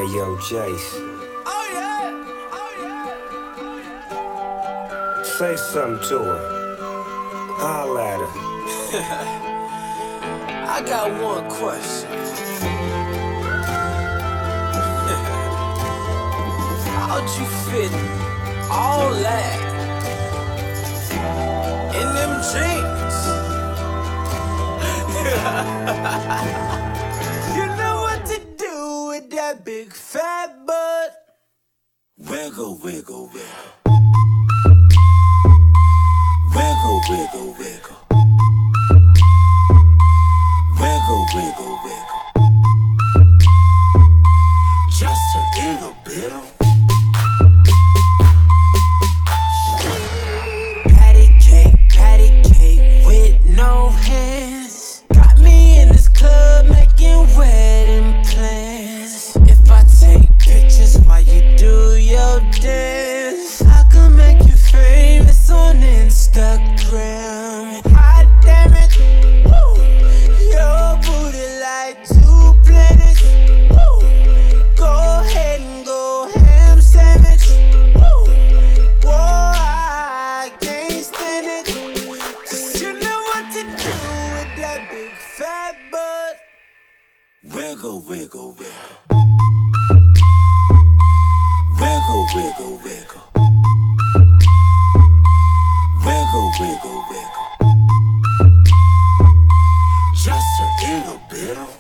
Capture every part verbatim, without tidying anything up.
Hey yo, Jace. Oh yeah, oh yeah. Say something to her. Holla at her. I got one question. How'd you fit all that in them jeans? You know what to do with that big fat butt. Wiggle, wiggle, wiggle. Wiggle, wiggle, wiggle. Wiggle, wiggle, wiggle. Just a little bit of patty cake, patty cake with no hands. Got me in this club making wedding plans. If I take pictures while you do your dance, I can make you famous on Instagram. Hot damn it, woo. Your booty like two planets, woo. Go ahead and go ham sandwich, woo. Whoa, I can't stand it. Cause you know what to do with that big fat butt. Wiggle, wiggle, wiggle. Wiggle, wiggle, wiggle. Wiggle, wiggle, wiggle. Just a little bit of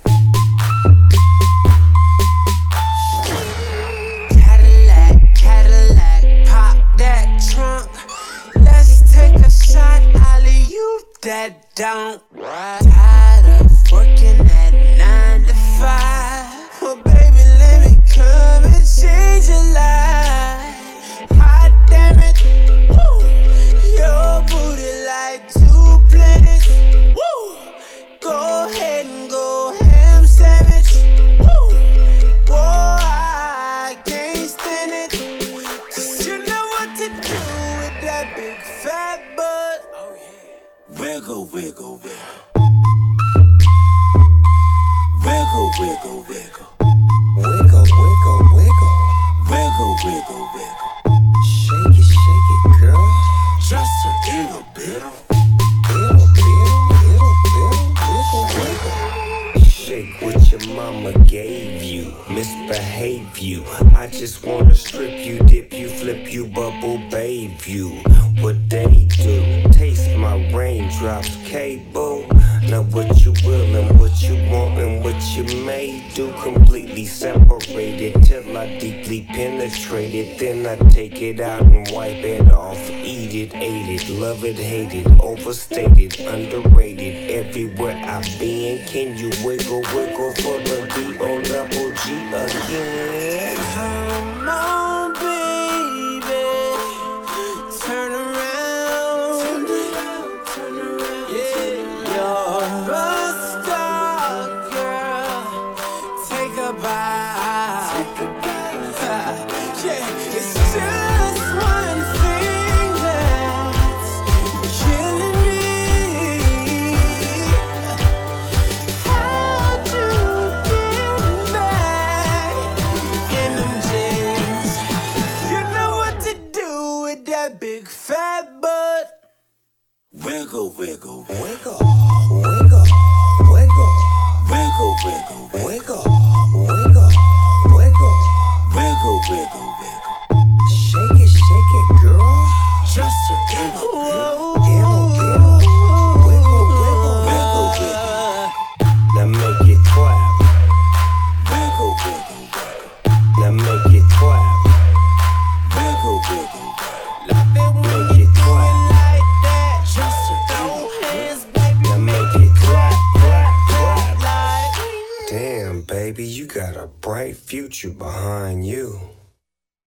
Cadillac, Cadillac, pop that trunk. Let's take a shot, Ollie, you that don't. Tired of working at nine to five. Well, baby, let me come and change your life. Hot damn it, woo. Your booty like two planets, woo. Go ahead and go ham sandwich, woo. Whoa, I can't stand it. Cause you know what to do with that big fat butt. Oh yeah. Wiggle, wiggle, wiggle. Wiggle, wiggle, wiggle. Wiggle, wiggle, wiggle. Wiggle, wiggle, wiggle. Shake it, shake it, girl. Just a little bit of Little, little, little, little, wiggle, wiggle. Shake what your mama gave you. Misbehave you. I just wanna strip you, dip you, flip you, bubble bathe you. What they do? Taste my raindrops, cable. Now what you will and what you want and what you may do. Completely separated till I deeply penetrate it. Then I take it out and wipe it off. Eat it, ate it, love it, hate it. Overstated, underrated. Everywhere I've been. Can you wiggle, wiggle for the D O double G again? come on, baby. Turn around. Yeah, you're a star, girl. Take a bite. Yeah, it's just one thing that's killing me. How'd you get back in them jeans? You know what to do with that big fat butt. Wiggle, wiggle, wiggle. Wiggle, wiggle, wiggle, Wiggle, wiggle, wiggle. wiggle, wiggle, wiggle. Wiggle, wiggle, wiggle. Shake it, shake it, girl. Just a little bit. Little, little. Wiggle, wiggle. Wiggle, wiggle. Now make it clap. Wiggle, wiggle, wiggle. Now make it clap. Wiggle, wiggle, wiggle. Make it clap. Like that. Just a throw hands, baby. Now make it clap, clap, clap. Like Damn, baby, you got a bright future behind you.